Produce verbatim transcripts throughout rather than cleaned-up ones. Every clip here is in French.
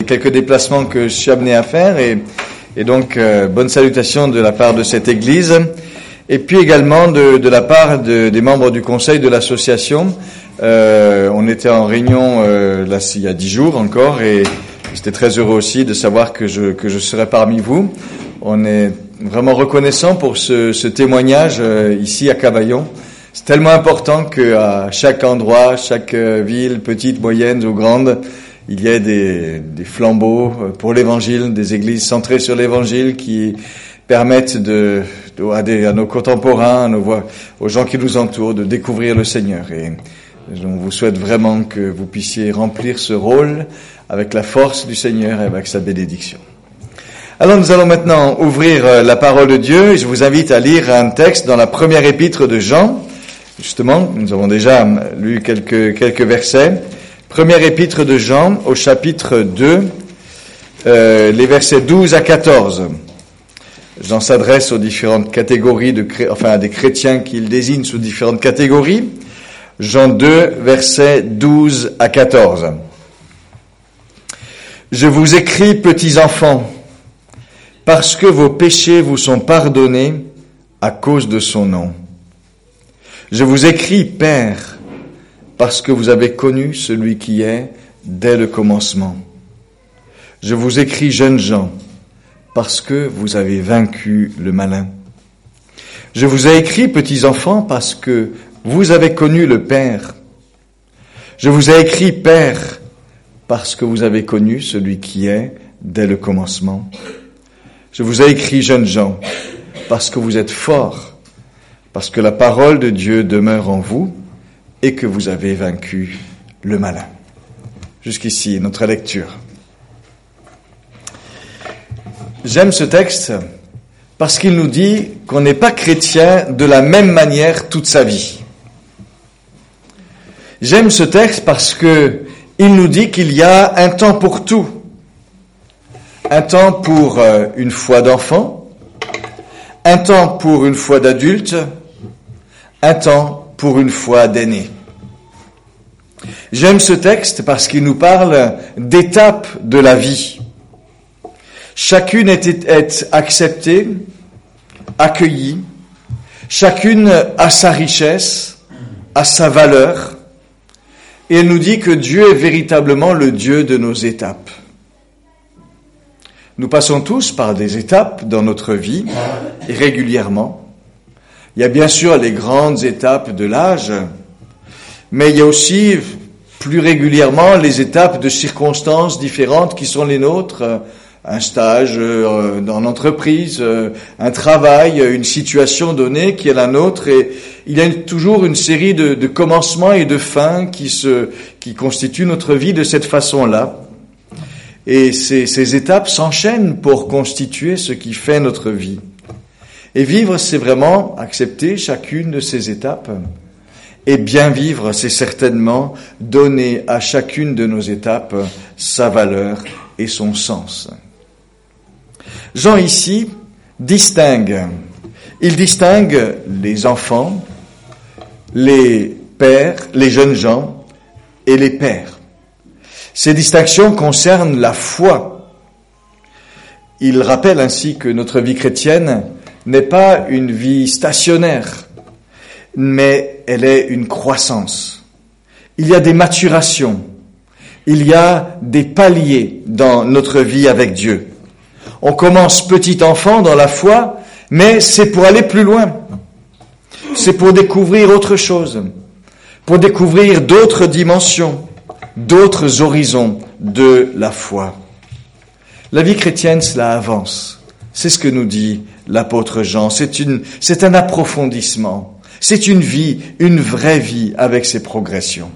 quelques déplacements que je suis amené à faire et, et donc euh, bonne salutation de la part de cette église et puis également de, de la part de, des membres du conseil de l'association. Euh, on était en réunion euh, là il y a dix jours encore et j'étais très heureux aussi de savoir que je que je serai parmi vous. On est vraiment reconnaissant pour ce, ce témoignage euh, ici à Cavaillon. C'est tellement important qu'à chaque endroit, chaque euh, ville, petite, moyenne ou grande, il y ait des, des flambeaux pour l'évangile, des églises centrées sur l'évangile qui permettent de, de à, des, à nos contemporains, à nos, aux gens qui nous entourent, de découvrir le Seigneur. Et on vous souhaite vraiment que vous puissiez remplir ce rôle avec la force du Seigneur et avec sa bénédiction. Alors nous allons maintenant ouvrir la parole de Dieu et je vous invite à lire un texte dans la première épître de Jean. Justement, nous avons déjà lu quelques quelques versets. Première épître de Jean au chapitre deux, euh, les versets douze à quatorze. Jean s'adresse aux différentes catégories de enfin à des chrétiens qu'il désigne sous différentes catégories. Jean deux, versets douze à quatorze. Je vous écris, petits enfants, parce que vos péchés vous sont pardonnés à cause de son nom. Je vous écris, Père, parce que vous avez connu celui qui est dès le commencement. Je vous écris, jeunes gens, parce que vous avez vaincu le malin. Je vous ai écrit, petits enfants, parce que vous avez connu le Père. Je vous ai écrit, Père, parce que vous avez connu celui qui est dès le commencement. Je vous ai écrit, jeunes gens, parce que vous êtes forts, parce que la parole de Dieu demeure en vous et que vous avez vaincu le malin. Jusqu'ici, notre lecture. J'aime ce texte parce qu'il nous dit qu'on n'est pas chrétien de la même manière toute sa vie. J'aime ce texte parce que il nous dit qu'il y a un temps pour tout. Un temps pour euh, une foi d'enfant, un temps pour une foi d'adulte, un temps pour une foi d'aîné. J'aime ce texte parce qu'il nous parle d'étapes de la vie. Chacune est, est acceptée, accueillie, chacune a sa richesse, a sa valeur, et elle nous dit que Dieu est véritablement le Dieu de nos étapes. Nous passons tous par des étapes dans notre vie, et régulièrement. Il y a bien sûr les grandes étapes de l'âge, mais il y a aussi plus régulièrement les étapes de circonstances différentes qui sont les nôtres, un stage dans l'entreprise, un travail, une situation donnée qui est la nôtre, et il y a toujours une série de, de commencements et de fins qui se, qui constituent notre vie de cette façon-là. Et ces, ces étapes s'enchaînent pour constituer ce qui fait notre vie. Et vivre, c'est vraiment accepter chacune de ces étapes. Et bien vivre, c'est certainement donner à chacune de nos étapes sa valeur et son sens. Jean ici distingue. Il distingue les enfants, les pères, les jeunes gens et les pères. Ces distinctions concernent la foi. Il rappelle ainsi que notre vie chrétienne n'est pas une vie stationnaire, mais elle est une croissance. Il y a des maturations, il y a des paliers dans notre vie avec Dieu. On commence petit enfant dans la foi, mais c'est pour aller plus loin. C'est pour découvrir autre chose, pour découvrir d'autres dimensions, d'autres horizons de la foi. La vie chrétienne, cela avance. C'est ce que nous dit l'apôtre Jean. C'est une, c'est un approfondissement. C'est une vie, une vraie vie avec ses progressions.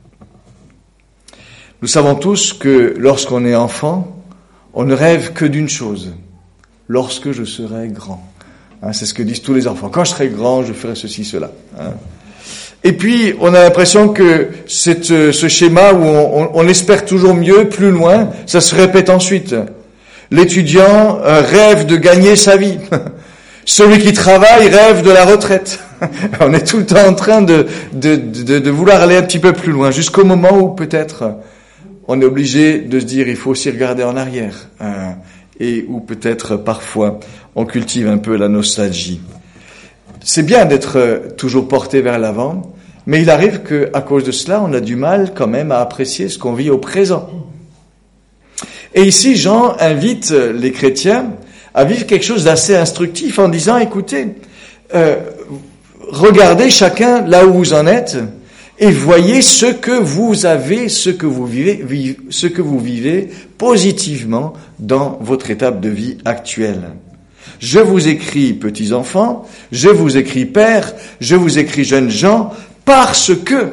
Nous savons tous que lorsqu'on est enfant, on ne rêve que d'une chose. Lorsque je serai grand. Hein, c'est ce que disent tous les enfants. Quand je serai grand, je ferai ceci, cela. Hein. Et puis, on a l'impression que cette, ce schéma où on, on espère toujours mieux, plus loin, ça se répète ensuite. L'étudiant euh, rêve de gagner sa vie. Celui qui travaille rêve de la retraite. On est tout le temps en train de, de, de, de vouloir aller un petit peu plus loin, jusqu'au moment où peut-être on est obligé de se dire, il faut aussi regarder en arrière, hein, et où peut-être parfois on cultive un peu la nostalgie. C'est bien d'être toujours porté vers l'avant, mais il arrive qu'à cause de cela, on a du mal quand même à apprécier ce qu'on vit au présent. Et ici, Jean invite les chrétiens à vivre quelque chose d'assez instructif en disant, écoutez, euh, regardez chacun là où vous en êtes et voyez ce que vous avez, ce que vous vivez, vive, ce que vous vivez positivement dans votre étape de vie actuelle. Je vous écris, petits enfants, je vous écris, pères, je vous écris, jeunes gens, parce que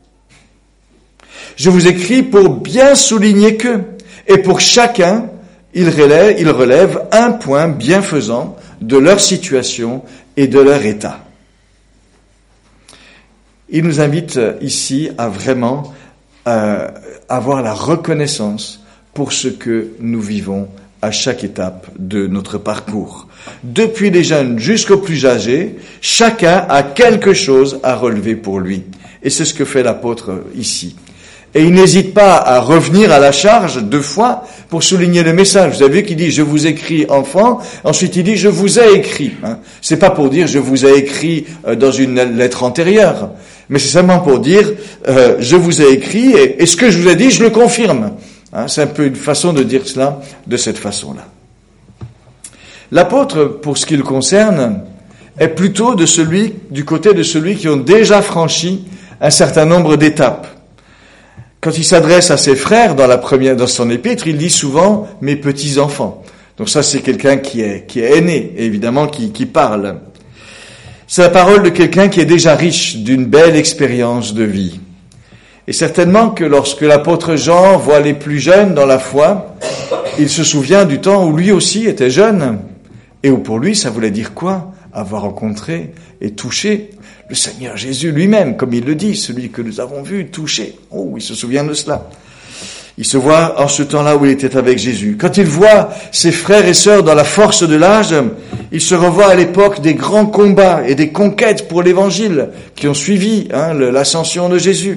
je vous écris pour bien souligner que, et pour chacun, il relève, il relève un point bienfaisant de leur situation et de leur état. Il nous invite ici à vraiment euh, avoir la reconnaissance pour ce que nous vivons à chaque étape de notre parcours. Depuis les jeunes jusqu'aux plus âgés, chacun a quelque chose à relever pour lui. Et c'est ce que fait l'apôtre ici. Et il n'hésite pas à revenir à la charge deux fois pour souligner le message. Vous avez vu qu'il dit « je vous écris enfants », ensuite il dit « je vous ai écrit hein. ». C'est pas pour dire « je vous ai écrit dans une lettre antérieure », mais c'est seulement pour dire euh, « je vous ai écrit et, et ce que je vous ai dit, je le confirme hein ». C'est un peu une façon de dire cela de cette façon-là. L'apôtre, pour ce qui le concerne, est plutôt de celui, du côté de celui qui ont déjà franchi un certain nombre d'étapes. Quand il s'adresse à ses frères dans la première, dans son épître, il dit souvent « mes petits-enfants ». Donc ça, c'est quelqu'un qui est, qui est aîné, évidemment, qui, qui parle. C'est la parole de quelqu'un qui est déjà riche d'une belle expérience de vie. Et certainement que lorsque l'apôtre Jean voit les plus jeunes dans la foi, il se souvient du temps où lui aussi était jeune. Et où pour lui, ça voulait dire quoi ? Avoir rencontré et touché le Seigneur Jésus lui-même, comme il le dit, celui que nous avons vu, touché. Oh, il se souvient de cela. Il se voit en ce temps-là où il était avec Jésus. Quand il voit ses frères et sœurs dans la force de l'âge, il se revoit à l'époque des grands combats et des conquêtes pour l'Évangile qui ont suivi hein, l'ascension de Jésus.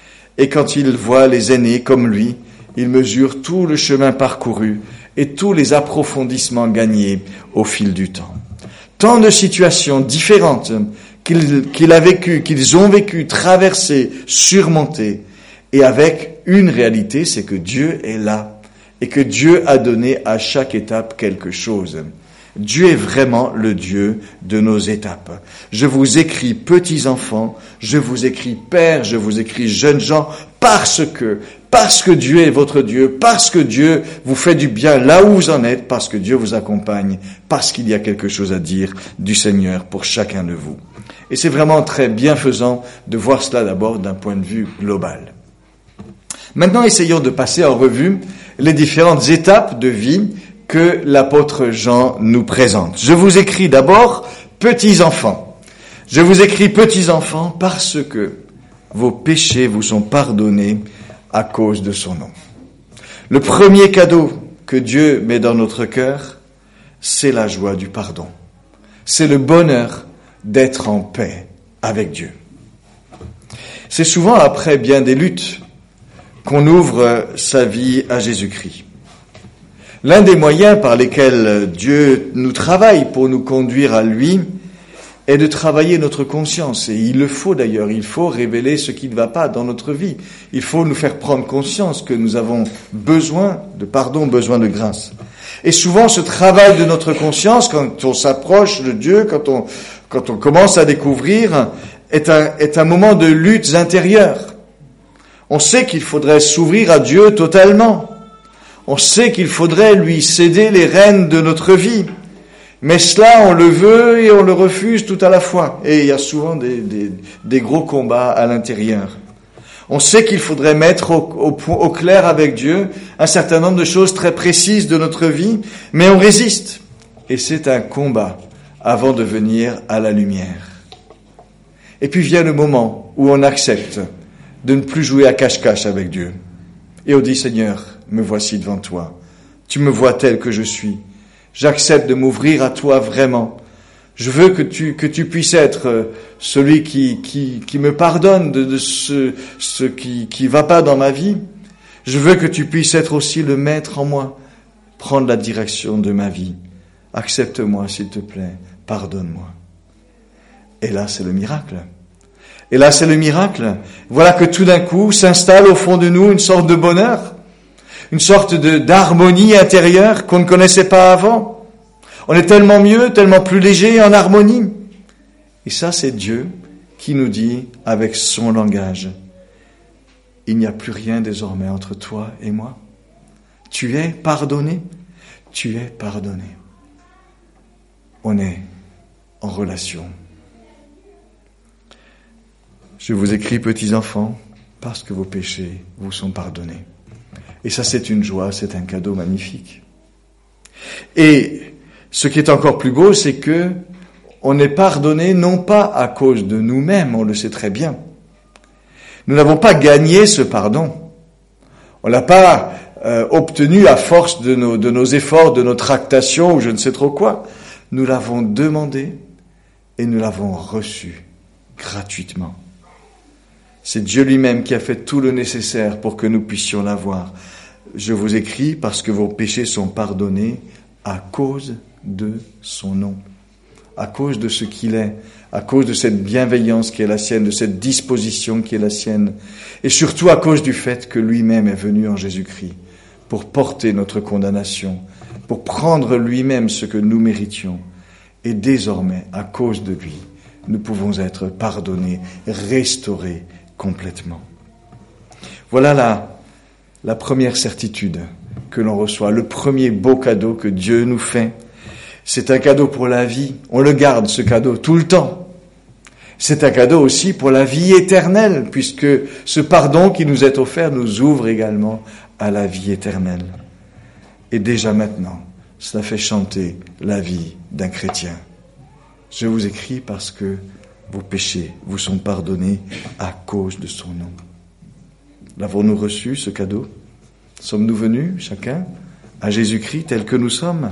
Et quand il voit les aînés comme lui, il mesure tout le chemin parcouru et tous les approfondissements gagnés au fil du temps. Tant de situations différentes qu'il, qu'il a vécues, qu'ils ont vécues, traversées, surmontées, et avec une réalité, c'est que Dieu est là, et que Dieu a donné à chaque étape quelque chose. Dieu est vraiment le Dieu de nos étapes. Je vous écris, petits enfants, je vous écris, pères, je vous écris, jeunes gens, parce que, parce que Dieu est votre Dieu, parce que Dieu vous fait du bien là où vous en êtes, parce que Dieu vous accompagne, parce qu'il y a quelque chose à dire du Seigneur pour chacun de vous. Et c'est vraiment très bienfaisant de voir cela d'abord d'un point de vue global. Maintenant, essayons de passer en revue les différentes étapes de vie que l'apôtre Jean nous présente. Je vous écris d'abord, petits enfants. Je vous écris, petits enfants, parce que vos péchés vous sont pardonnés à cause de son nom. Le premier cadeau que Dieu met dans notre cœur, c'est la joie du pardon. C'est le bonheur d'être en paix avec Dieu. C'est souvent après bien des luttes qu'on ouvre sa vie à Jésus-Christ. L'un des moyens par lesquels Dieu nous travaille pour nous conduire à lui est de travailler notre conscience. Et il le faut d'ailleurs, il faut révéler ce qui ne va pas dans notre vie. Il faut nous faire prendre conscience que nous avons besoin de pardon, besoin de grâce. Et souvent ce travail de notre conscience, quand on s'approche de Dieu, quand on, quand on commence à découvrir, est un, est un moment de luttes intérieures. On sait qu'il faudrait s'ouvrir à Dieu totalement. On sait qu'il faudrait lui céder les rênes de notre vie. Mais cela, on le veut et on le refuse tout à la fois. Et il y a souvent des, des, des gros combats à l'intérieur. On sait qu'il faudrait mettre au, au, au clair avec Dieu un certain nombre de choses très précises de notre vie, mais on résiste. Et c'est un combat avant de venir à la lumière. Et puis vient le moment où on accepte de ne plus jouer à cache-cache avec Dieu. Et on dit, Seigneur, me voici devant toi. Tu me vois tel que je suis. J'accepte de m'ouvrir à toi vraiment. Je veux que tu, que tu puisses être celui qui, qui, qui me pardonne de, de ce, ce qui, qui va pas dans ma vie. Je veux que tu puisses être aussi le maître en moi, prendre la direction de ma vie. Accepte-moi, s'il te plaît, pardonne-moi. Et là, c'est le miracle. Et là, c'est le miracle. Voilà que tout d'un coup s'installe au fond de nous une sorte de bonheur, une sorte de, d'harmonie intérieure qu'on ne connaissait pas avant. On est tellement mieux, tellement plus léger, en harmonie. Et ça, c'est Dieu qui nous dit, avec son langage, il n'y a plus rien désormais entre toi et moi. Tu es pardonné, tu es pardonné. On est en relation. Je vous écris, petits enfants, parce que vos péchés vous sont pardonnés. Et ça, c'est une joie, c'est un cadeau magnifique. Et ce qui est encore plus beau, c'est que on est pardonné non pas à cause de nous-mêmes, on le sait très bien. Nous n'avons pas gagné ce pardon. On l'a pas euh, obtenu à force de nos, de nos efforts, de nos tractations ou je ne sais trop quoi. Nous l'avons demandé et nous l'avons reçu gratuitement. C'est Dieu lui-même qui a fait tout le nécessaire pour que nous puissions l'avoir. Je vous écris parce que vos péchés sont pardonnés à cause de son nom, à cause de ce qu'il est, à cause de cette bienveillance qui est la sienne, de cette disposition qui est la sienne, et surtout à cause du fait que lui-même est venu en Jésus-Christ pour porter notre condamnation, pour prendre lui-même ce que nous méritions. Et désormais, à cause de lui, nous pouvons être pardonnés, restaurés complètement. Voilà la, la première certitude que l'on reçoit, le premier beau cadeau que Dieu nous fait. C'est un cadeau pour la vie. On le garde, ce cadeau, tout le temps. C'est un cadeau aussi pour la vie éternelle, puisque ce pardon qui nous est offert nous ouvre également à la vie éternelle. Et déjà maintenant, cela fait chanter la vie d'un chrétien. Je vous écris parce que vos péchés vous sont pardonnés à cause de son nom. L'avons-nous reçu, ce cadeau? Sommes-nous venus, chacun, à Jésus-Christ tel que nous sommes?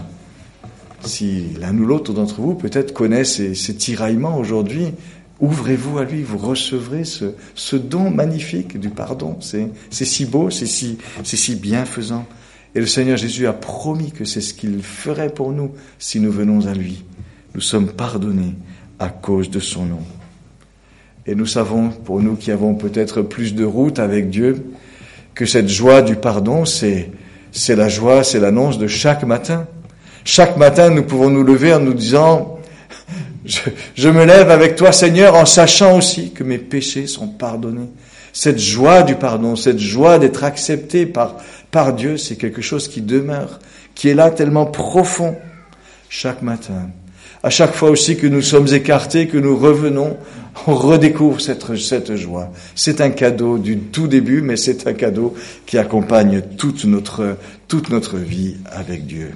Si l'un ou l'autre d'entre vous peut-être connaît ces, ces tiraillements aujourd'hui, ouvrez-vous à lui, vous recevrez ce, ce don magnifique du pardon. C'est, c'est si beau, c'est si, c'est si bienfaisant. Et le Seigneur Jésus a promis que c'est ce qu'il ferait pour nous si nous venons à lui. Nous sommes pardonnés à cause de son nom. Et nous savons, pour nous qui avons peut-être plus de route avec Dieu, que cette joie du pardon, c'est, c'est la joie, c'est l'annonce de chaque matin. Chaque matin, nous pouvons nous lever en nous disant, je, je me lève avec toi, Seigneur, en sachant aussi que mes péchés sont pardonnés. Cette joie du pardon, cette joie d'être accepté par, par Dieu, c'est quelque chose qui demeure, qui est là tellement profond chaque matin. À chaque fois aussi que nous sommes écartés, que nous revenons, on redécouvre cette, cette joie. C'est un cadeau du tout début, mais c'est un cadeau qui accompagne toute notre, toute notre vie avec Dieu.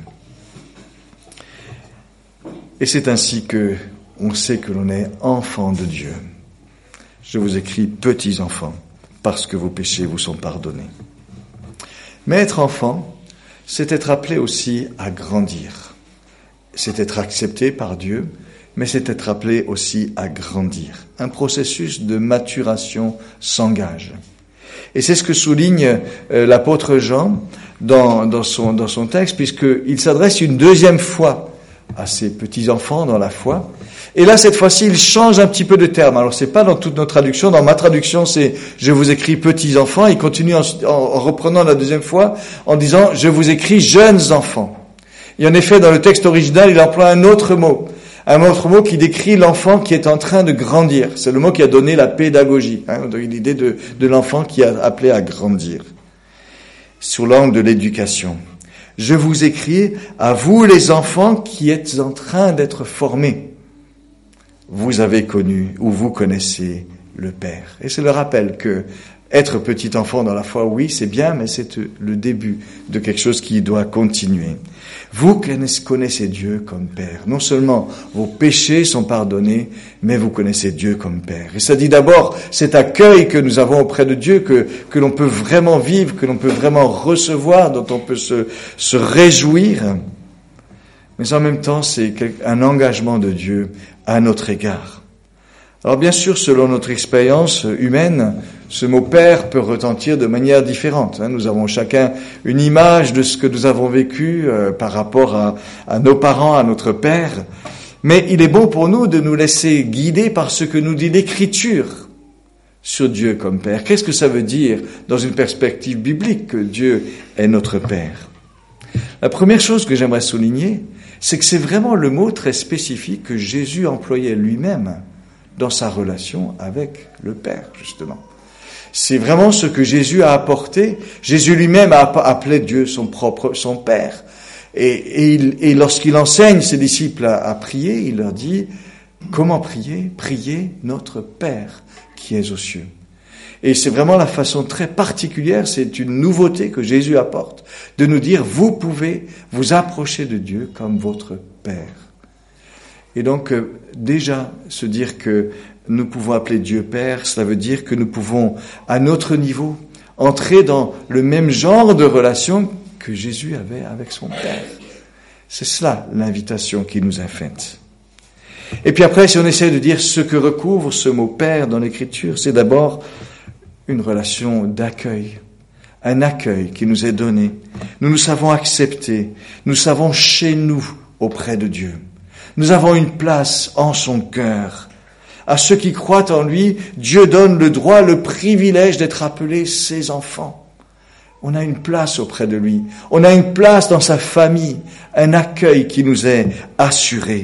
Et c'est ainsi que on sait que l'on est enfant de Dieu. Je vous écris petits enfants, parce que vos péchés vous sont pardonnés. Mais être enfant, c'est être appelé aussi à grandir. C'est être accepté par Dieu, mais c'est être appelé aussi à grandir. Un processus de maturation s'engage. Et c'est ce que souligne euh, l'apôtre Jean dans, dans, son, dans son texte, puisqu'il s'adresse une deuxième fois à ses petits-enfants dans la foi. Et là, cette fois-ci, il change un petit peu de terme. Alors, c'est pas dans toutes nos traductions. Dans ma traduction, c'est « Je vous écris petits-enfants ». Il continue en, en reprenant la deuxième fois en disant « Je vous écris jeunes enfants ». Et en effet, dans le texte original, il emploie un autre mot. Un autre mot qui décrit l'enfant qui est en train de grandir. C'est le mot qui a donné la pédagogie. Hein, l'idée de, de l'enfant qui est appelé à grandir. Sous l'angle de l'éducation. Je vous écris à vous les enfants qui êtes en train d'être formés. Vous avez connu ou vous connaissez le Père. Et c'est le rappel que être petit enfant dans la foi, oui, c'est bien, mais c'est le début de quelque chose qui doit continuer. Vous connaissez Dieu comme Père. Non seulement vos péchés sont pardonnés, mais vous connaissez Dieu comme Père. Et ça dit d'abord cet accueil que nous avons auprès de Dieu, que, que l'on peut vraiment vivre, que l'on peut vraiment recevoir, dont on peut se, se réjouir. Mais en même temps, c'est un engagement de Dieu à notre égard. Alors bien sûr, selon notre expérience humaine, ce mot père peut retentir de manière différente. Nous avons chacun une image de ce que nous avons vécu euh, par rapport à, à nos parents, à notre père. Mais il est bon pour nous de nous laisser guider par ce que nous dit l'Écriture sur Dieu comme Père. Qu'est-ce que ça veut dire dans une perspective biblique que Dieu est notre Père? La première chose que j'aimerais souligner, c'est que c'est vraiment le mot très spécifique que Jésus employait lui-même dans sa relation avec le Père, justement. C'est vraiment ce que Jésus a apporté. Jésus lui-même a appelé Dieu son propre, son Père. Et, et, il, et lorsqu'il enseigne ses disciples à, à prier, il leur dit comment prier? Priez notre Père qui est aux cieux. Et c'est vraiment la façon très particulière, c'est une nouveauté que Jésus apporte, de nous dire vous pouvez vous approcher de Dieu comme votre Père. Et donc euh, déjà se dire que nous pouvons appeler Dieu Père, cela veut dire que nous pouvons à notre niveau entrer dans le même genre de relation que Jésus avait avec son Père. C'est cela l'invitation qui nous est faite. Et puis après, si on essaie de dire ce que recouvre ce mot Père dans l'Écriture, c'est d'abord une relation d'accueil, un accueil qui nous est donné. Nous nous savons accepter, nous savons chez nous auprès de Dieu. Nous avons une place en son cœur. À ceux qui croient en lui, Dieu donne le droit, le privilège d'être appelés ses enfants. On a une place auprès de lui. On a une place dans sa famille, un accueil qui nous est assuré.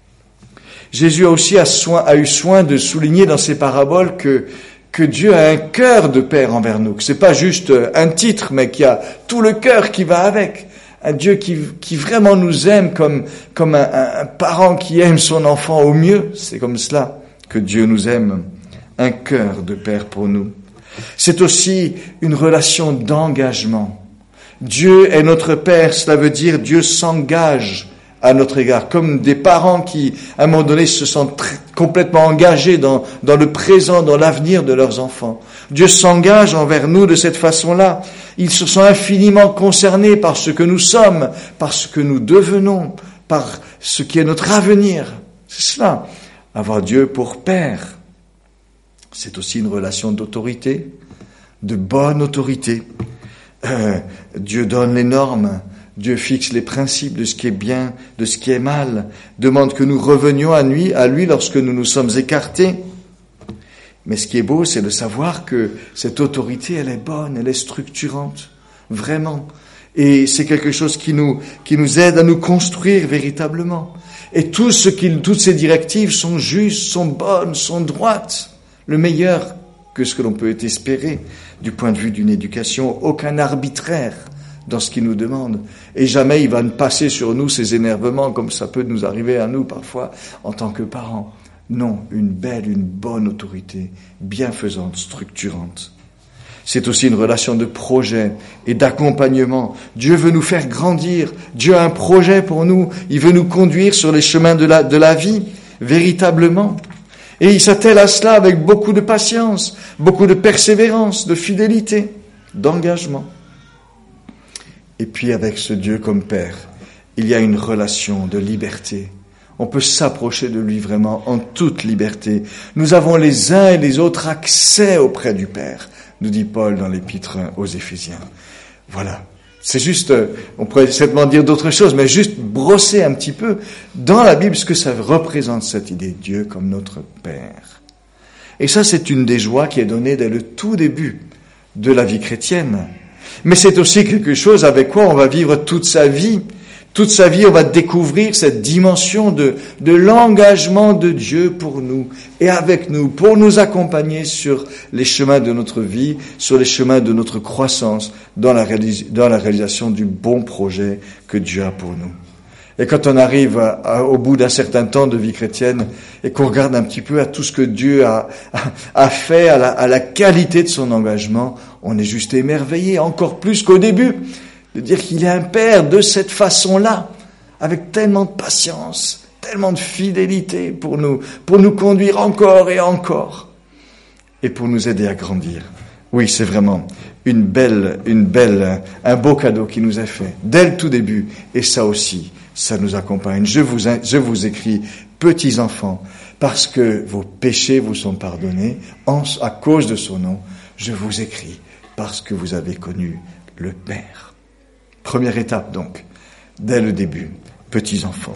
Jésus a aussi a, soin, a eu soin de souligner dans ses paraboles que, que Dieu a un cœur de Père envers nous, que c'est pas juste un titre, mais qu'il y a tout le cœur qui va avec. Un Dieu qui, qui vraiment nous aime comme, comme un, un parent qui aime son enfant au mieux. C'est comme cela que Dieu nous aime. Un cœur de Père pour nous. C'est aussi une relation d'engagement. Dieu est notre Père, cela veut dire Dieu s'engage à notre égard, comme des parents qui, à un moment donné, se sentent très, complètement engagés dans, dans le présent, dans l'avenir de leurs enfants. Dieu s'engage envers nous de cette façon-là. Ils se sont infiniment concernés par ce que nous sommes, par ce que nous devenons, par ce qui est notre avenir. C'est cela, avoir Dieu pour Père. C'est aussi une relation d'autorité, de bonne autorité. Euh, Dieu donne les normes, Dieu fixe les principes de ce qui est bien, de ce qui est mal, demande que nous revenions à lui, à lui lorsque nous nous sommes écartés. Mais ce qui est beau, c'est de savoir que cette autorité, elle est bonne, elle est structurante, vraiment. Et c'est quelque chose qui nous, qui nous aide à nous construire véritablement. Et tout ce qui, toutes ces directives sont justes, sont bonnes, sont droites. Le meilleur que ce que l'on peut espérer du point de vue d'une éducation, aucun arbitraire dans ce qu'il nous demande. Et jamais il va ne passer sur nous ces énervements comme ça peut nous arriver à nous parfois en tant que parents. Non, une belle, une bonne autorité, bienfaisante, structurante. C'est aussi une relation de projet et d'accompagnement. Dieu veut nous faire grandir. Dieu a un projet pour nous. Il veut nous conduire sur les chemins de la, de la vie, véritablement. Et il s'attelle à cela avec beaucoup de patience, beaucoup de persévérance, de fidélité, d'engagement. Et puis avec ce Dieu comme Père, il y a une relation de liberté. On peut s'approcher de lui vraiment en toute liberté. Nous avons les uns et les autres accès auprès du Père, nous dit Paul dans l'épître aux Éphésiens. Voilà. C'est juste, on pourrait certainement dire d'autres choses, mais juste brosser un petit peu dans la Bible ce que ça représente, cette idée de Dieu comme notre Père. Et ça, c'est une des joies qui est donnée dès le tout début de la vie chrétienne. Mais c'est aussi quelque chose avec quoi on va vivre toute sa vie. Toute sa vie, on va découvrir cette dimension de, de l'engagement de Dieu pour nous et avec nous, pour nous accompagner sur les chemins de notre vie, sur les chemins de notre croissance, dans la, réalis- dans la réalisation du bon projet que Dieu a pour nous. Et quand on arrive à, à, au bout d'un certain temps de vie chrétienne et qu'on regarde un petit peu à tout ce que Dieu a, a, a fait, à la, à la qualité de son engagement, on est juste émerveillé, encore plus qu'au début. De dire qu'il est un Père de cette façon-là, avec tellement de patience, tellement de fidélité pour nous, pour nous conduire encore et encore, et pour nous aider à grandir. Oui, c'est vraiment une belle, une belle, un beau cadeau qui nous est fait dès le tout début, et ça aussi, ça nous accompagne. Je vous, je vous écris, petits enfants, parce que vos péchés vous sont pardonnés, en, à cause de son nom, je vous écris, parce que vous avez connu le Père. Première étape donc, dès le début, petits enfants.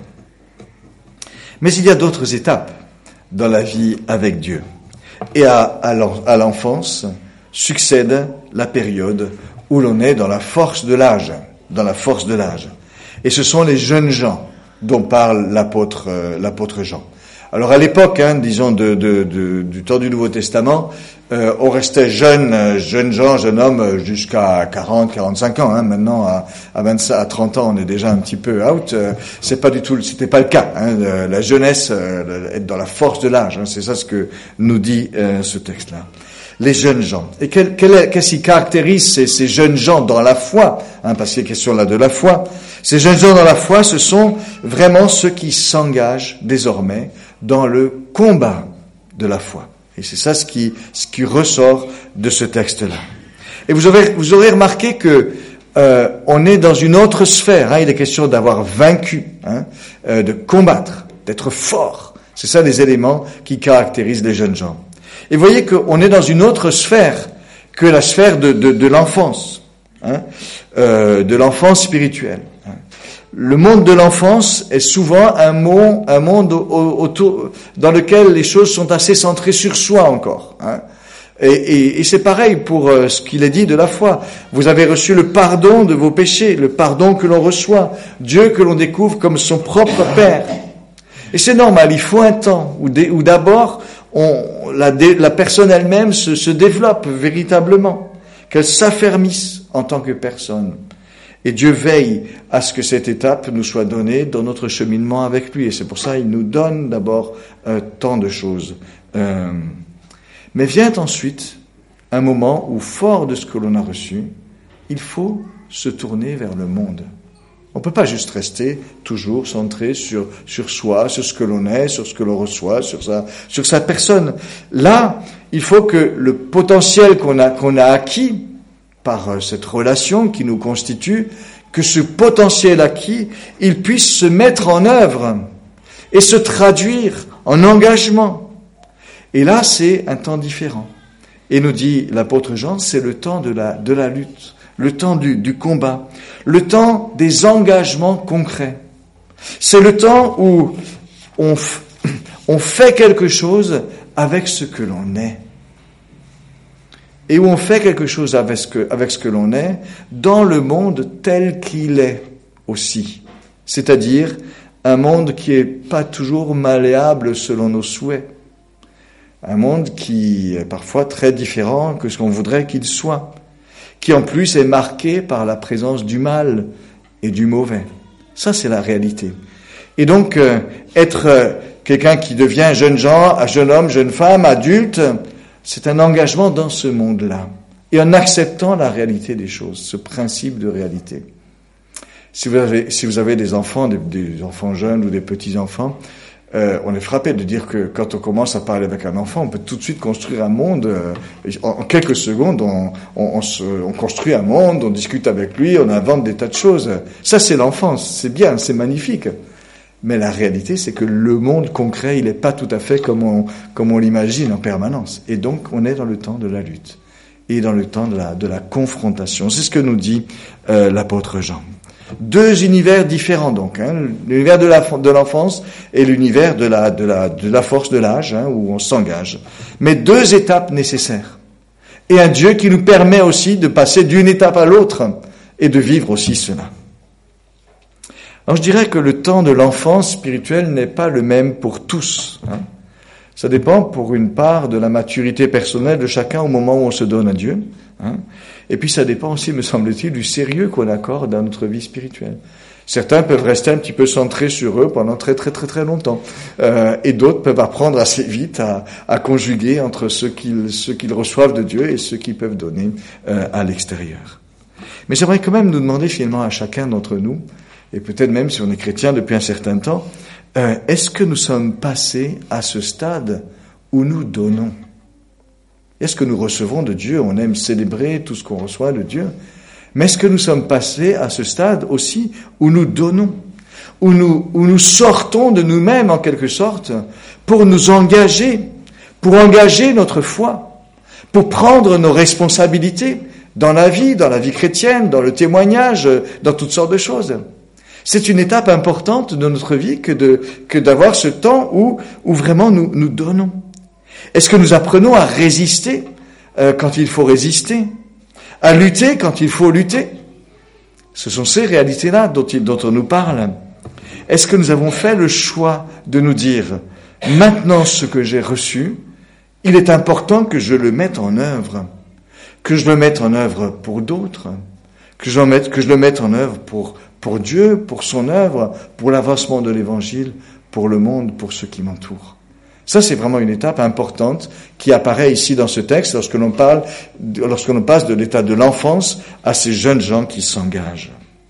Mais il y a d'autres étapes dans la vie avec Dieu. Et à, à l'enfance succède la période où l'on est dans la force de l'âge, dans la force de l'âge. Et ce sont les jeunes gens dont parle l'apôtre, euh, l'apôtre Jean. Alors à l'époque, hein, disons de, de, de, du temps du Nouveau Testament, euh, on restait jeune, jeune gens, jeune homme jusqu'à quarante, quarante-cinq ans. Hein. Maintenant, à, à vingt-cinq, à trente ans, on est déjà un petit peu out. Euh, c'est pas du tout, c'était pas le cas. Hein. La jeunesse, euh, être dans la force de l'âge, hein, c'est ça ce que nous dit euh, ce texte-là. Les jeunes gens. Et quel, quel est, qu'est-ce qui caractérise ces, ces jeunes gens dans la foi, hein, parce qu'il y a question là de la foi. Ces jeunes gens dans la foi, ce sont vraiment ceux qui s'engagent désormais dans le combat de la foi. Et c'est ça ce qui, ce qui ressort de ce texte-là. Et vous aurez, vous aurez remarqué que euh, on est dans une autre sphère. Hein, il est question d'avoir vaincu, hein, euh, de combattre, d'être fort. C'est ça les éléments qui caractérisent les jeunes gens. Et vous voyez qu'on est dans une autre sphère que la sphère de, de, de l'enfance, hein, euh, de l'enfance spirituelle. Hein. Le monde de l'enfance est souvent un monde, un monde autour, dans lequel les choses sont assez centrées sur soi encore. Hein. Et, et, et c'est pareil pour euh, ce qu'il est dit de la foi. Vous avez reçu le pardon de vos péchés, le pardon que l'on reçoit, Dieu que l'on découvre comme son propre Père. Et c'est normal, il faut un temps où, où d'abord on, la, la personne elle-même se, se développe véritablement, qu'elle s'affermisse en tant que personne. Et Dieu veille à ce que cette étape nous soit donnée dans notre cheminement avec lui. Et c'est pour ça qu'il nous donne d'abord euh, tant de choses. Euh, mais vient ensuite un moment où, fort de ce que l'on a reçu, il faut se tourner vers le monde. On ne peut pas juste rester toujours centré sur, sur soi, sur ce que l'on est, sur ce que l'on reçoit, sur sa, sur sa personne. Là, il faut que le potentiel qu'on a, qu'on a acquis par cette relation qui nous constitue, que ce potentiel acquis, il puisse se mettre en œuvre et se traduire en engagement. Et là, c'est un temps différent. Et nous dit l'apôtre Jean, c'est le temps de la, de la lutte, le temps du, du combat, le temps des engagements concrets. C'est le temps où on, f- on fait quelque chose avec ce que l'on est. Et où on fait quelque chose avec ce que, avec ce que l'on est dans le monde tel qu'il est aussi. C'est-à-dire un monde qui est pas toujours malléable selon nos souhaits. Un monde qui est parfois très différent que ce qu'on voudrait qu'il soit. Qui en plus est marqué par la présence du mal et du mauvais. Ça, c'est la réalité. Et donc, euh, être euh, quelqu'un qui devient jeune gens, jeune homme, jeune femme, adulte, c'est un engagement dans ce monde-là. Et en acceptant la réalité des choses, ce principe de réalité. Si vous avez, si vous avez des enfants, des, des enfants jeunes ou des petits-enfants, euh, on est frappé de dire que quand on commence à parler avec un enfant, on peut tout de suite construire un monde. Euh, en, en quelques secondes, on, on, on, se, on construit un monde, on discute avec lui, on invente des tas de choses. Ça, c'est l'enfance. C'est bien, c'est magnifique. Mais la réalité, c'est que le monde concret, il n'est pas tout à fait comme on, comme on l'imagine en permanence. Et donc, on est dans le temps de la lutte et dans le temps de la, de la confrontation. C'est ce que nous dit euh, l'apôtre Jean. Deux univers différents, donc, hein, l'univers de, la, de l'enfance et l'univers de la, de la, de la force de l'âge, hein, où on s'engage. Mais deux étapes nécessaires. Et un Dieu qui nous permet aussi de passer d'une étape à l'autre et de vivre aussi cela. Alors je dirais que le temps de l'enfance spirituelle n'est pas le même pour tous. Hein. Ça dépend pour une part de la maturité personnelle de chacun au moment où on se donne à Dieu. Hein. Et puis ça dépend aussi, me semble-t-il, du sérieux qu'on accorde à notre vie spirituelle. Certains peuvent rester un petit peu centrés sur eux pendant très très très très longtemps. Euh, et d'autres peuvent apprendre assez vite à, à conjuguer entre ce qu'ils, ce qu'ils reçoivent de Dieu et ce qu'ils peuvent donner euh, à l'extérieur. Mais j'aimerais quand même nous demander finalement à chacun d'entre nous, et peut-être même si on est chrétien depuis un certain temps, euh, est-ce que nous sommes passés à ce stade où nous donnons ? Est-ce que nous recevons de Dieu ? On aime célébrer tout ce qu'on reçoit de Dieu. Mais est-ce que nous sommes passés à ce stade aussi où nous donnons ? où nous, où nous sortons de nous-mêmes en quelque sorte pour nous engager, pour engager notre foi, pour prendre nos responsabilités dans la vie, dans la vie chrétienne, dans le témoignage, dans toutes sortes de choses. C'est une étape importante de notre vie que de, que d'avoir ce temps où, où vraiment nous, nous donnons. Est-ce que nous apprenons à résister euh, quand il faut résister, à lutter quand il faut lutter? Ce sont ces réalités-là dont, il, dont on nous parle. Est-ce que nous avons fait le choix de nous dire, maintenant ce que j'ai reçu, il est important que je le mette en œuvre, que je le mette en œuvre pour d'autres, que je le mette, que je le mette en œuvre pour pour Dieu, pour son œuvre, pour l'avancement de l'Évangile, pour le monde, pour ceux qui m'entourent. Ça, c'est vraiment une étape importante qui apparaît ici dans ce texte lorsque l'on parle, lorsque l'on passe de l'état de l'enfance à ces jeunes gens qui s'engagent.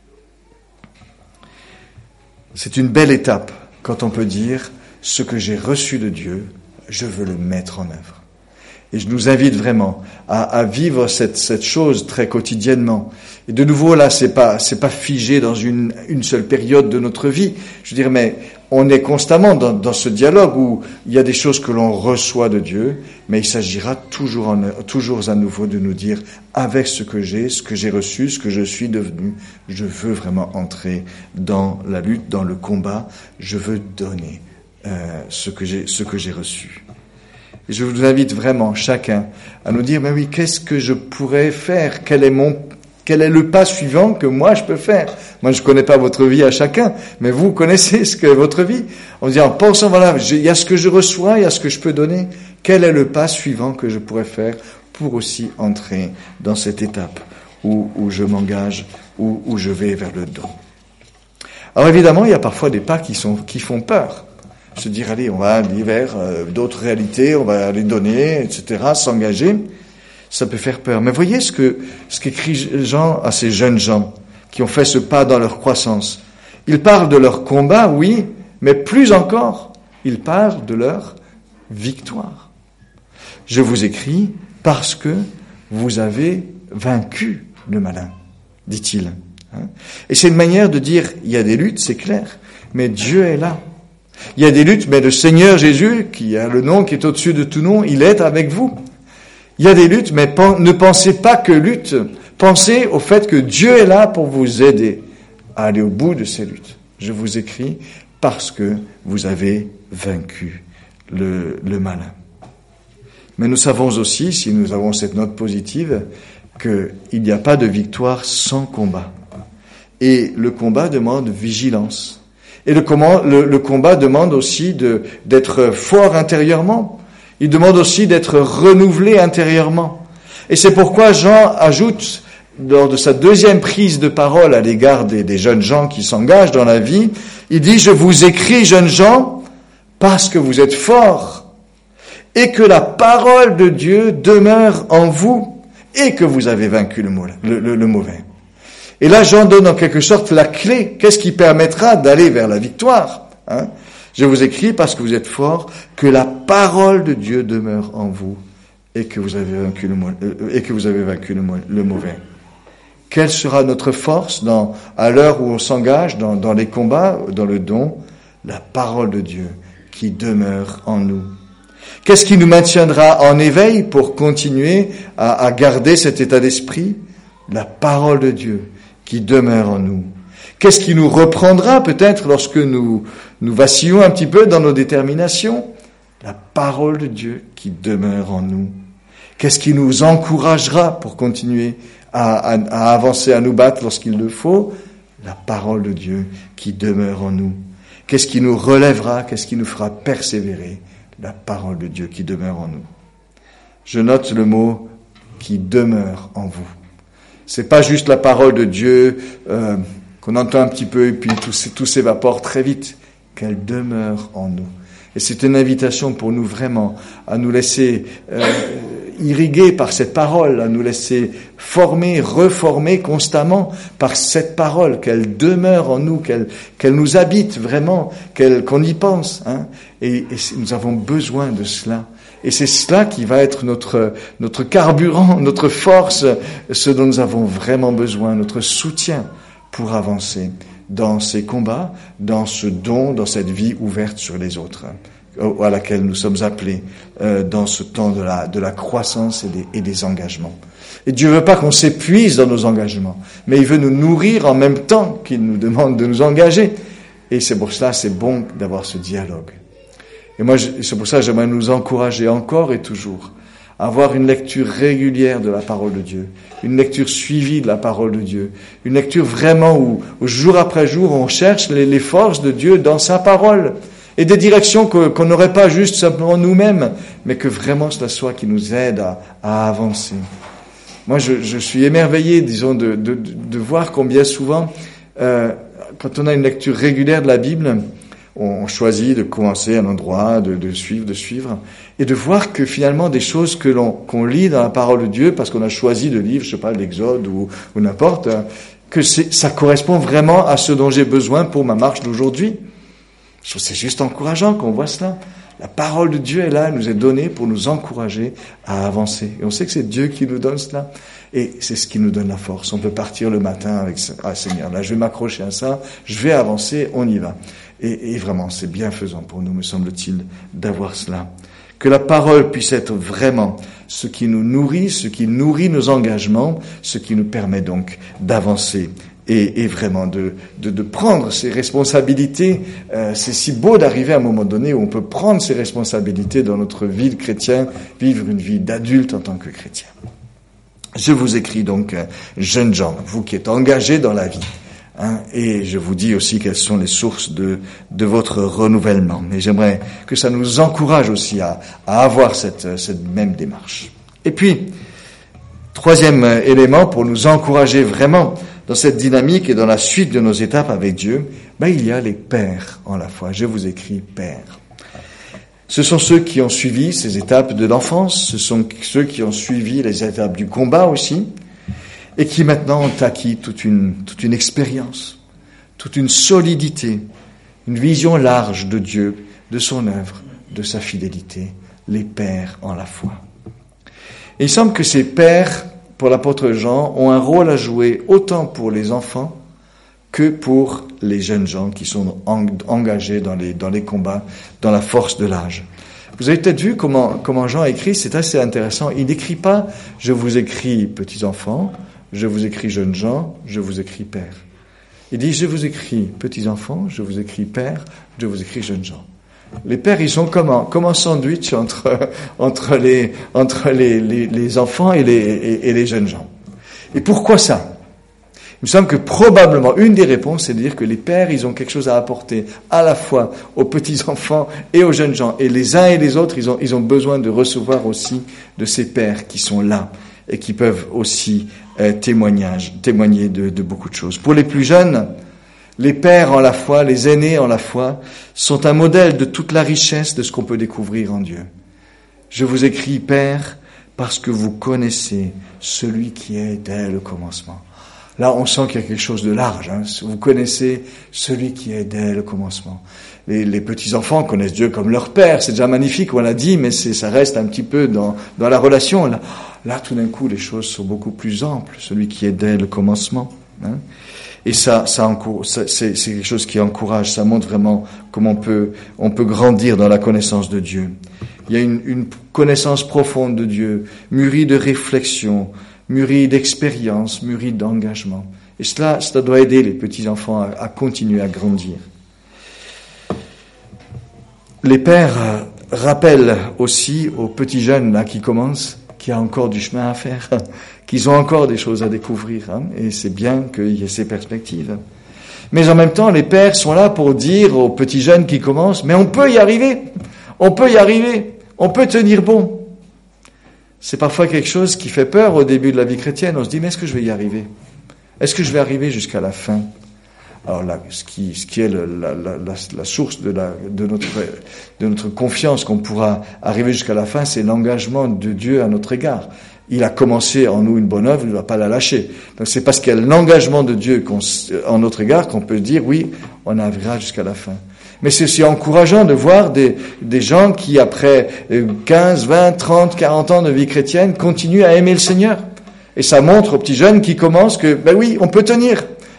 C'est une belle étape quand on peut dire ce que j'ai reçu de Dieu, je veux le mettre en œuvre. Et je nous invite vraiment à, à vivre cette, cette chose très quotidiennement. Et de nouveau, là, c'est pas, c'est pas figé dans une, une seule période de notre vie. Je veux dire, mais on est constamment dans, dans ce dialogue où il y a des choses que l'on reçoit de Dieu, mais il s'agira toujours, en, toujours à nouveau de nous dire, avec ce que j'ai, ce que j'ai reçu, ce que je suis devenu, je veux vraiment entrer dans la lutte, dans le combat. Je veux donner euh, ce que j'ai, ce que j'ai reçu. Et je vous invite vraiment, chacun, à nous dire, mais oui, qu'est-ce que je pourrais faire? Quel est mon, quel est le pas suivant que moi je peux faire? Moi, je connais pas votre vie à chacun, mais vous connaissez ce que votre vie. On dit, en pensant, voilà, il y a ce que je reçois, il y a ce que je peux donner. Quel est le pas suivant que je pourrais faire pour aussi entrer dans cette étape où, où je m'engage, où, où je vais vers le don? Alors évidemment, il y a parfois des pas qui sont, qui font peur. Se dire, allez, on va aller vers euh, d'autres réalités, on va les donner, et cetera, s'engager, ça peut faire peur. Mais voyez ce que ce qu'écrit Jean à ces jeunes gens qui ont fait ce pas dans leur croissance. Ils parlent de leur combat, oui, mais plus encore, ils parlent de leur victoire. Je vous écris parce que vous avez vaincu le malin, dit-il. Hein? Et c'est une manière de dire, il y a des luttes, c'est clair, mais Dieu est là. Il y a des luttes, mais le Seigneur Jésus, qui a le nom qui est au-dessus de tout nom, il est avec vous. Il y a des luttes, mais ne pensez pas que lutte. Pensez au fait que Dieu est là pour vous aider à aller au bout de ces luttes. Je vous écris parce que vous avez vaincu le, le malin. Mais nous savons aussi, si nous avons cette note positive, qu'il n'y a pas de victoire sans combat. Et le combat demande vigilance. Et le, comment, le, le combat demande aussi de, d'être fort intérieurement. Il demande aussi d'être renouvelé intérieurement. Et c'est pourquoi Jean ajoute, lors de sa deuxième prise de parole à l'égard des, des jeunes gens qui s'engagent dans la vie, il dit « Je vous écris, jeunes gens, parce que vous êtes forts, et que la parole de Dieu demeure en vous, et que vous avez vaincu le, le, le, le mauvais. » Et là, Jean donne en quelque sorte la clé. Qu'est-ce qui permettra d'aller vers la victoire? Hein? Je vous écris parce que vous êtes forts, que la parole de Dieu demeure en vous et que vous avez vaincu le, et que vous avez vaincu le, le mauvais. Quelle sera notre force dans, à l'heure où on s'engage dans, dans les combats, dans le don? La parole de Dieu qui demeure en nous. Qu'est-ce qui nous maintiendra en éveil pour continuer à, à garder cet état d'esprit? La parole de Dieu qui demeure en nous. Qu'est-ce qui nous reprendra peut-être lorsque nous, nous vacillons un petit peu dans nos déterminations? La parole de Dieu qui demeure en nous. Qu'est-ce qui nous encouragera pour continuer à, à, à avancer, à nous battre lorsqu'il le faut? La parole de Dieu qui demeure en nous. Qu'est-ce qui nous relèvera? Qu'est-ce qui nous fera persévérer? La parole de Dieu qui demeure en nous. Je note le mot qui demeure en vous. C'est pas juste la parole de Dieu euh, qu'on entend un petit peu et puis tout, tout s'évapore très vite. Qu'elle demeure en nous. Et c'est une invitation pour nous vraiment à nous laisser euh, irriguer par cette parole, à nous laisser former, reformer constamment par cette parole, qu'elle demeure en nous, qu'elle, qu'elle nous habite vraiment, qu'elle, qu'on y pense. Hein. Et, et nous avons besoin de cela. Et c'est cela qui va être notre, notre carburant, notre force, ce dont nous avons vraiment besoin, notre soutien pour avancer dans ces combats, dans ce don, dans cette vie ouverte sur les autres, à laquelle nous sommes appelés euh, dans ce temps de la, de la croissance et des, et des engagements. Et Dieu veut pas qu'on s'épuise dans nos engagements, mais il veut nous nourrir en même temps qu'il nous demande de nous engager. Et c'est pour cela, c'est bon d'avoir ce dialogue. Et moi, c'est pour ça que j'aimerais nous encourager encore et toujours à avoir une lecture régulière de la parole de Dieu, une lecture suivie de la parole de Dieu, une lecture vraiment où, où jour après jour, on cherche les, les forces de Dieu dans sa parole et des directions que, qu'on n'aurait pas juste simplement nous-mêmes, mais que vraiment cela soit qui nous aide à, à avancer. Moi, je, je suis émerveillé, disons, de, de, de voir combien souvent, euh, quand on a une lecture régulière de la Bible, on choisit de commencer à un endroit, de, de suivre, de suivre, et de voir que finalement des choses que l'on qu'on lit dans la parole de Dieu, parce qu'on a choisi de lire, je sais pas, l'Exode ou, ou n'importe, que c'est, ça correspond vraiment à ce dont j'ai besoin pour ma marche d'aujourd'hui. Je trouve que c'est juste encourageant qu'on voit cela. La parole de Dieu est là, elle nous est donnée pour nous encourager à avancer. Et on sait que c'est Dieu qui nous donne cela. Et c'est ce qui nous donne la force. On peut partir le matin avec « Ah Seigneur, là je vais m'accrocher à ça, je vais avancer, on y va ». Et, et vraiment, c'est bienfaisant pour nous, me semble-t-il, d'avoir cela. Que la parole puisse être vraiment ce qui nous nourrit, ce qui nourrit nos engagements, ce qui nous permet donc d'avancer et, et vraiment de, de, de prendre ses responsabilités. Euh, c'est si beau d'arriver à un moment donné où on peut prendre ses responsabilités dans notre vie de chrétien, vivre une vie d'adulte en tant que chrétien. Je vous écris donc, euh, jeunes gens, vous qui êtes engagés dans la vie, hein, et je vous dis aussi quelles sont les sources de, de votre renouvellement. Mais j'aimerais que ça nous encourage aussi à, à avoir cette, cette même démarche. Et puis, troisième élément pour nous encourager vraiment dans cette dynamique et dans la suite de nos étapes avec Dieu, ben, il y a les pères en la foi. Je vous écris pères. Ce sont ceux qui ont suivi ces étapes de l'enfance, ce sont ceux qui ont suivi les étapes du combat aussi, et qui maintenant ont acquis toute une, toute une expérience, toute une solidité, une vision large de Dieu, de son œuvre, de sa fidélité, les pères en la foi. Et il semble que ces pères, pour l'apôtre Jean, ont un rôle à jouer autant pour les enfants que pour les jeunes gens qui sont engagés dans les, dans les combats, dans la force de l'âge. Vous avez peut-être vu comment, comment Jean écrit, c'est assez intéressant. Il n'écrit pas « je vous écris petits enfants », je vous écris jeunes gens, je vous écris père. Il dit, je vous écris petits enfants, je vous écris père, je vous écris jeunes gens. Les pères, ils sont comme un, comme un sandwich entre, entre les, entre les, les, les enfants et les, et, et les jeunes gens. Et pourquoi ça? Il me semble que probablement une des réponses, c'est de dire que les pères, ils ont quelque chose à apporter à la fois aux petits-enfants et aux jeunes gens. Et les uns et les autres, ils ont, ils ont besoin de recevoir aussi de ces pères qui sont là et qui peuvent aussi euh, témoignage, témoigner de, de beaucoup de choses. Pour les plus jeunes, les pères en la foi, les aînés en la foi, sont un modèle de toute la richesse de ce qu'on peut découvrir en Dieu. Je vous écris, Père, parce que vous connaissez celui qui est dès le commencement. Là, on sent qu'il y a quelque chose de large. Hein. Vous connaissez celui qui est dès le commencement. Les, les petits-enfants connaissent Dieu comme leur père. C'est déjà magnifique, on l'a dit, mais c'est, ça reste un petit peu dans, dans la relation. Là, là, tout d'un coup, les choses sont beaucoup plus amples. Celui qui est dès le commencement. Hein. Et ça, ça, ça c'est, c'est quelque chose qui encourage. Ça montre vraiment comment on peut, on peut grandir dans la connaissance de Dieu. Il y a une, une connaissance profonde de Dieu, mûrie de réflexion, mûri d'expérience, mûri d'engagement. Et cela, cela doit aider les petits-enfants à, à continuer à grandir. Les pères rappellent aussi aux petits jeunes là qui commencent qu'il y a encore du chemin à faire, qu'ils ont encore des choses à découvrir. Hein, et c'est bien qu'il y ait ces perspectives. Mais en même temps, les pères sont là pour dire aux petits jeunes qui commencent, mais on peut y arriver, on peut y arriver, on peut tenir bon. C'est parfois quelque chose qui fait peur au début de la vie chrétienne. On se dit, mais est-ce que je vais y arriver? Est-ce que je vais arriver jusqu'à la fin? Alors là, ce qui, ce qui est le, la, la, la, la source de, la, de, notre, de notre confiance qu'on pourra arriver jusqu'à la fin, c'est l'engagement de Dieu à notre égard. Il a commencé en nous une bonne œuvre, il ne va pas la lâcher. Donc c'est parce qu'il y a l'engagement de Dieu qu'on, en notre égard qu'on peut dire, oui, on arrivera jusqu'à la fin. Mais c'est aussi encourageant de voir des, des gens qui, après quinze, vingt, trente, quarante ans de vie chrétienne, continuent à aimer le Seigneur. Et ça montre aux petits jeunes qui commencent que, ben oui, on peut tenir.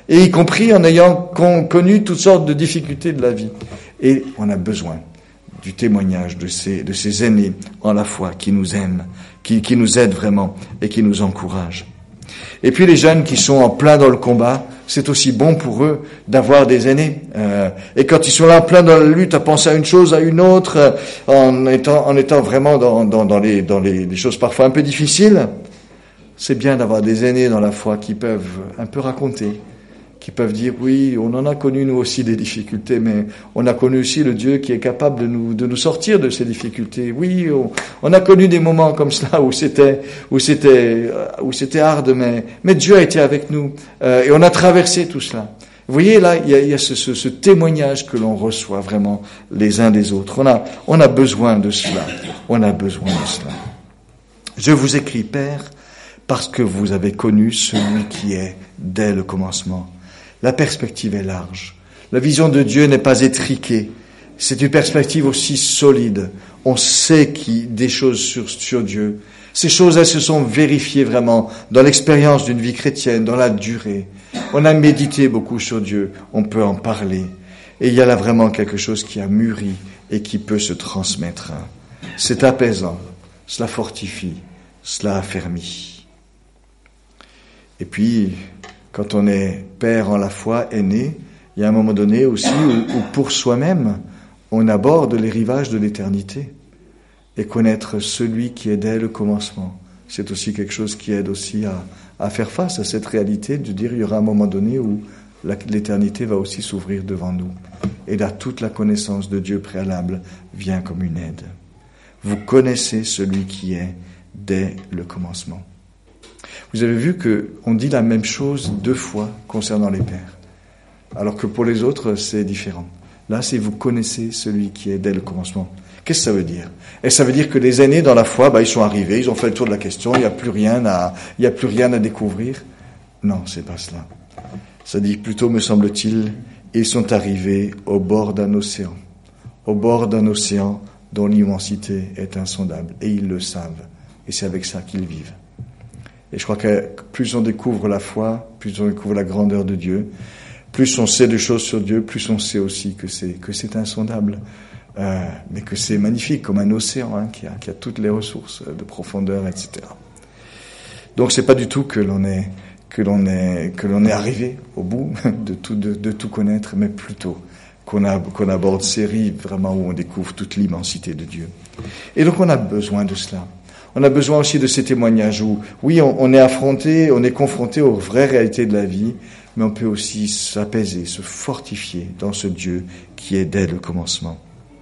et y compris en ayant con, connu toutes sortes de difficultés de la vie. Et on a besoin du témoignage de ces, de ces aînés en la foi qui nous aiment, qui, qui nous aident vraiment et qui nous encouragent. Et puis les jeunes qui sont en plein dans le combat, c'est aussi bon pour eux d'avoir des aînés. Euh, et quand ils sont là en plein dans la lutte, à penser à une chose, à une autre, euh, en étant, en étant vraiment dans, dans, dans, les, dans les, les choses parfois un peu difficiles, c'est bien d'avoir des aînés dans la foi qui peuvent un peu raconter, qui peuvent dire, oui, on en a connu nous aussi des difficultés, mais on a connu aussi le Dieu qui est capable de nous, de nous sortir de ces difficultés. Oui, on, on a connu des moments comme cela où c'était, où c'était, où c'était hard, mais, mais Dieu a été avec nous, euh, et on a traversé tout cela. Vous voyez, là, il y a, il y a ce, ce, ce témoignage que l'on reçoit vraiment les uns des autres. On a, on a besoin de cela. On a besoin de cela. Je vous écris, Père, parce que vous avez connu celui qui est dès le commencement. La perspective est large. La vision de Dieu n'est pas étriquée. C'est une perspective aussi solide. On sait qui, des choses sur, sur Dieu. Ces choses, elles se sont vérifiées vraiment dans l'expérience d'une vie chrétienne, dans la durée. On a médité beaucoup sur Dieu. On peut en parler. Et il y a là vraiment quelque chose qui a mûri et qui peut se transmettre. C'est apaisant. Cela fortifie. Cela affermit. Et puis, quand on est père en la foi, aîné, il y a un moment donné aussi où, où pour soi-même, on aborde les rivages de l'éternité. Et connaître celui qui est dès le commencement, c'est aussi quelque chose qui aide aussi à, à faire face à cette réalité de dire il y aura un moment donné où la, l'éternité va aussi s'ouvrir devant nous. Et là, toute la connaissance de Dieu préalable vient comme une aide. Vous connaissez celui qui est dès le commencement. Vous avez vu qu'on dit la même chose deux fois concernant les pères, alors que pour les autres, c'est différent. Là, c'est vous connaissez celui qui est dès le commencement. Qu'est-ce que ça veut dire? Et ça veut dire que les aînés dans la foi, bah, ils sont arrivés, ils ont fait le tour de la question, il n'y a plus rien à, il n'y a plus rien à découvrir. Non, c'est pas cela. Ça dit plutôt, me semble-t-il, ils sont arrivés au bord d'un océan, au bord d'un océan dont l'immensité est insondable, et ils le savent. Et c'est avec ça qu'ils vivent. Et je crois que plus on découvre la foi, plus on découvre la grandeur de Dieu, plus on sait des choses sur Dieu, plus on sait aussi que c'est que c'est insondable, euh, mais que c'est magnifique comme un océan hein, qui a qui a toutes les ressources de profondeur, et cetera. Donc c'est pas du tout que l'on est que l'on est que l'on est arrivé au bout de tout de, de tout connaître, mais plutôt qu'on a qu'on aborde ces rives vraiment où on découvre toute l'immensité de Dieu. Et donc on a besoin de cela. On a besoin aussi de ces témoignages où, oui, on, on est affronté, on est confronté aux vraies réalités de la vie, mais on peut aussi s'apaiser, se fortifier dans ce Dieu qui est dès le commencement.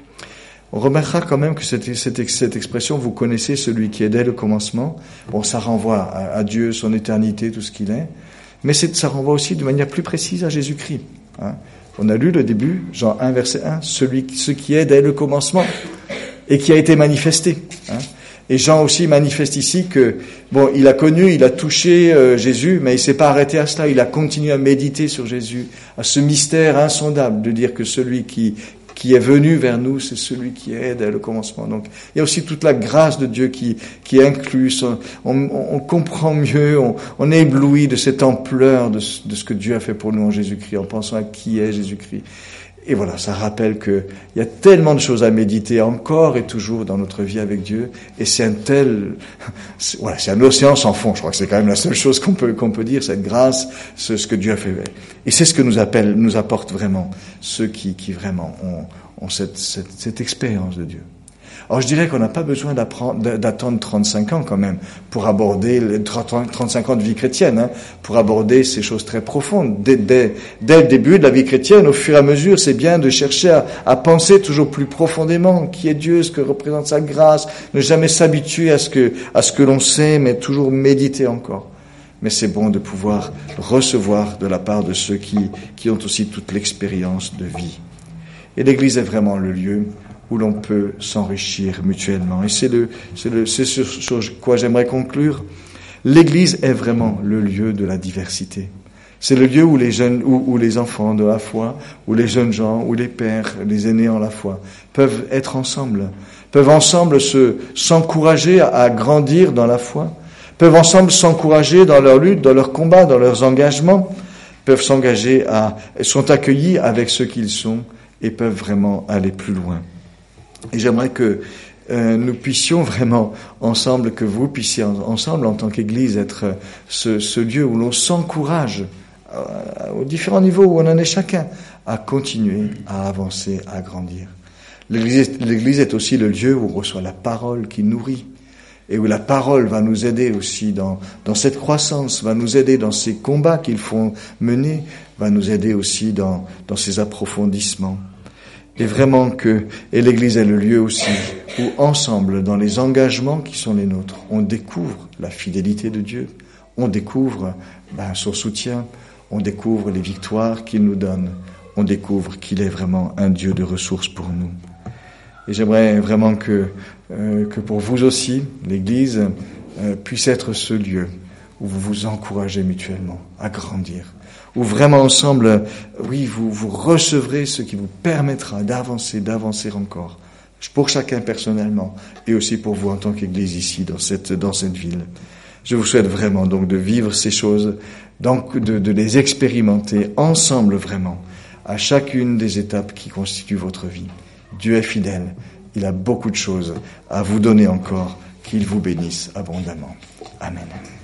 On remarquera quand même que cette, cette, cette expression, vous connaissez celui qui est dès le commencement, bon, ça renvoie à, à Dieu, son éternité, tout ce qu'il est, mais c'est, ça renvoie aussi de manière plus précise à Jésus-Christ. Hein. On a lu le début, Jean un, verset un, celui, ce qui est dès le commencement et qui a été manifesté. Hein. Et Jean aussi manifeste ici que, bon, il a connu, il a touché euh, Jésus, mais il s'est pas arrêté à cela. Il a continué à méditer sur Jésus, à ce mystère insondable de dire que celui qui qui est venu vers nous, c'est celui qui est dès le commencement. Donc, il y a aussi toute la grâce de Dieu qui qui est incluse. On, on, on comprend mieux, on, on est ébloui de cette ampleur de, de ce que Dieu a fait pour nous en Jésus-Christ, en pensant à qui est Jésus-Christ. Et voilà, ça rappelle que il y a tellement de choses à méditer encore et toujours dans notre vie avec Dieu. Et c'est un tel, c'est, voilà, c'est un océan sans fond. Je crois que c'est quand même la seule chose qu'on peut qu'on peut dire, cette grâce, ce, ce que Dieu a fait. Et c'est ce que nous appelle, nous apporte vraiment ceux qui qui vraiment ont, ont cette, cette cette expérience de Dieu. Alors je dirais qu'on n'a pas besoin d'attendre trente-cinq ans quand même pour aborder les trente-cinq ans de vie chrétienne, hein, pour aborder ces choses très profondes. Dès, dès, dès le début de la vie chrétienne, au fur et à mesure, c'est bien de chercher à, à penser toujours plus profondément qui est Dieu, ce que représente sa grâce, ne jamais s'habituer à ce que, à ce que l'on sait, mais toujours méditer encore. Mais c'est bon de pouvoir recevoir de la part de ceux qui, qui ont aussi toute l'expérience de vie. Et l'Église est vraiment le lieu où l'on peut s'enrichir mutuellement. Et c'est le, c'est le, c'est sur, sur quoi j'aimerais conclure. L'Église est vraiment le lieu de la diversité. C'est le lieu où les jeunes, où, où les enfants de la foi, où les jeunes gens, où les pères, les aînés en la foi, peuvent être ensemble, peuvent ensemble se, s'encourager à, à grandir dans la foi, peuvent ensemble s'encourager dans leur lutte, dans leur combat, dans leurs engagements, peuvent s'engager à, sont accueillis avec ce qu'ils sont et peuvent vraiment aller plus loin. Et j'aimerais que euh, nous puissions vraiment ensemble, que vous puissiez ensemble en tant qu'Église être ce, ce lieu où l'on s'encourage euh, aux différents niveaux où on en est chacun à continuer, à avancer, à grandir. L'Église, l'Église est aussi le lieu où on reçoit la parole qui nourrit et où la parole va nous aider aussi dans, dans cette croissance, va nous aider dans ces combats qu'il faut mener, va nous aider aussi dans, dans ces approfondissements. Et vraiment que, et l'Église est le lieu aussi où ensemble, dans les engagements qui sont les nôtres, on découvre la fidélité de Dieu, on découvre ben, son soutien, on découvre les victoires qu'il nous donne, on découvre qu'il est vraiment un Dieu de ressources pour nous. Et j'aimerais vraiment que, euh, que pour vous aussi, l'Église euh, puisse être ce lieu où vous vous encouragez mutuellement à grandir, où vraiment ensemble, oui, vous, vous recevrez ce qui vous permettra d'avancer, d'avancer encore, pour chacun personnellement et aussi pour vous en tant qu'Église ici dans cette, dans cette ville. Je vous souhaite vraiment donc de vivre ces choses, donc de, de les expérimenter ensemble vraiment, à chacune des étapes qui constituent votre vie. Dieu est fidèle, il a beaucoup de choses à vous donner encore, qu'il vous bénisse abondamment. Amen.